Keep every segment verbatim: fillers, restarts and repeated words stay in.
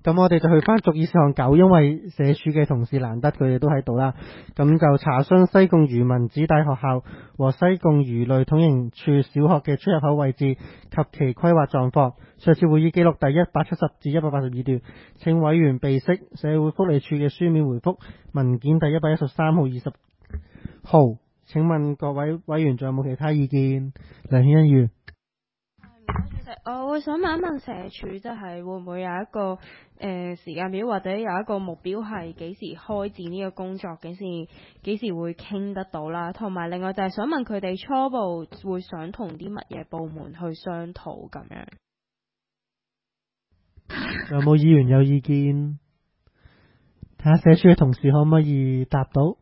咁我哋就去翻逐議事項九，因為社署嘅同事難得佢哋都喺度啦，咁就查詢西貢漁民子弟學校和西貢魚類統營處小學嘅出入口位置及其規劃狀況。上次會議記錄第一百七十至一百八十二段，請委員備悉社會福利署嘅書面回覆文件第一百一十三號二十號。請問各位委員仲有冇其他意見？梁顯恩議員。 我會想問一問社署，即係會唔會有一個誒、呃、時間表，或者有一個目標係幾時開展呢個工作，幾時幾時會傾得到啦？同埋另外就係想問佢哋初步會想同啲乜嘢部門去商討咁樣？ 有冇議員有意見？睇下社署嘅同事可唔可以答到？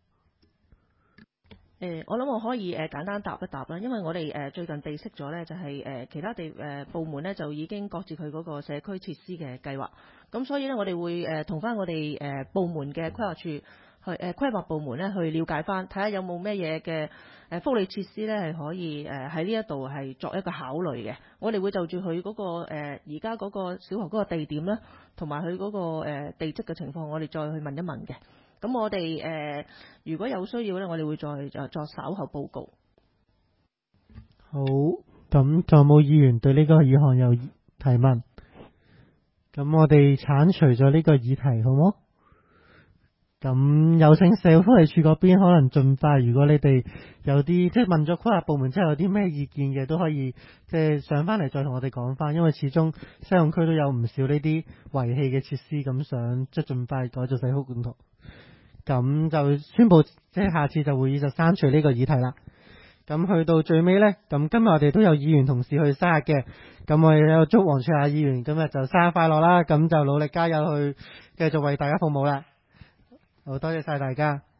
誒、呃，我諗我可以誒、呃、簡單答一答啦，因為我哋誒、呃、最近備悉咗呢，就係、是、誒、呃、其他地誒、呃、部門呢，就已經各自佢嗰個社區設施嘅計劃，咁所以呢，我哋會誒同翻我哋誒、呃、部門嘅規劃處去誒、呃、規劃部門呢去了解翻，睇下有冇咩嘢嘅誒福利設施呢係可以誒喺呢一度係作一個考慮嘅。我哋會就住佢嗰個誒而家嗰個小學嗰個地點啦，同埋佢嗰個誒、呃、地質嘅情況，我哋再去問一問嘅。咁我哋誒、呃、如果有需要咧，我哋會再誒作稍後報告。 好，咁仲有冇議員對呢個議項有提問？咁我哋剷除咗呢個議題，好冇？咁有請社會福利署嗰邊可能盡快，如果你哋有啲即係問咗規劃部門之後有啲咩意見嘅，都可以即係上翻嚟再同我哋講翻，因為始終西貢區都有唔少呢啲遺棄嘅設施，咁想即係盡快改造社區管圖。咁就宣布，即係下次就會議就刪除呢個議題啦。咁去到最尾呢，咁今日我哋都有議員同事去生日嘅，咁我哋有祝黃翠雅議員今日就生日快樂啦，咁就努力加油去繼續為大家服務啦。好多謝晒大家。